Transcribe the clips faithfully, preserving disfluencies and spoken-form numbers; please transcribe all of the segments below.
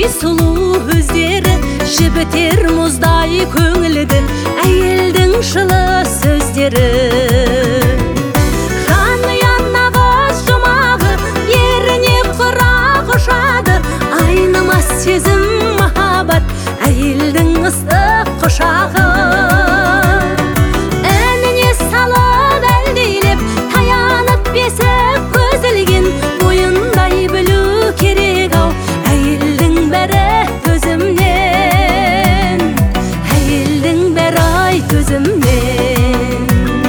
сұлу өздері жібітер мұздай көңілді әйелдің жылы сөздері. Жаныянна қыз жұмағы еріне құрақ ұшады, айнымас сезім махаббат әйелдің ыстық құшағы. Әніне салып әлдейлеп таянып бесік көзілген бойындай білу керек ау әйелдің бәрі төзімнен, әйелдің бәрі ай төзімнен.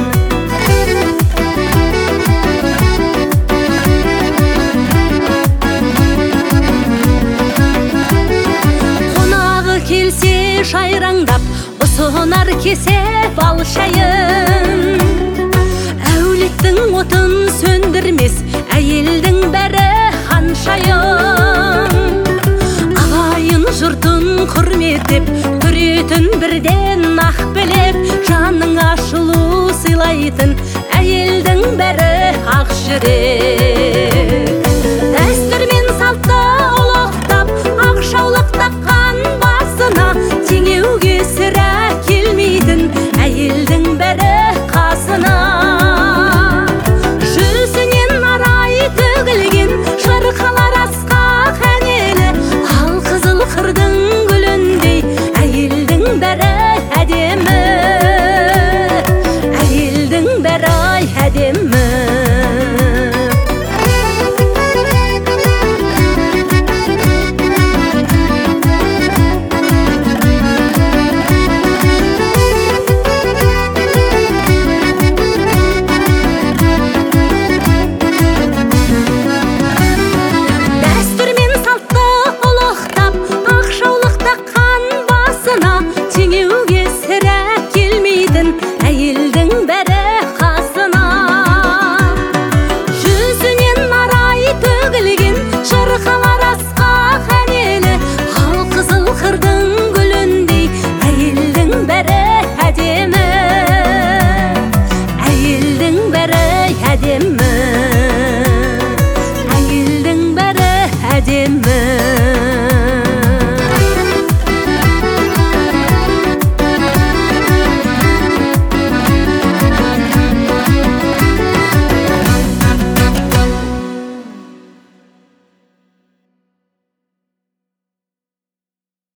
Қонағы келсе жайраңдап ұсынар кесеп ал шайын, әулеттің отын сөндірмес әйелдің бәрі ханшайым. Ағайын жұртын құрметтеп көретін бірден ақ білек, жаның ашылу сыйлайтын әйелдің бәрі ақ жүрек. Дәстүр мен салтты ұлықтап ақшаулық таққан басына теңеуге сірә келмейтін әйелдің бәрі қасына. Жүзінен арай төгілген шырқалар асқақ әнелі, ал қызыл қырдың гүліндей әйелдің бәрі әдемі, әйелдің бәрі ай әдемі. Әдемі, әйелдің бәрі әдемі.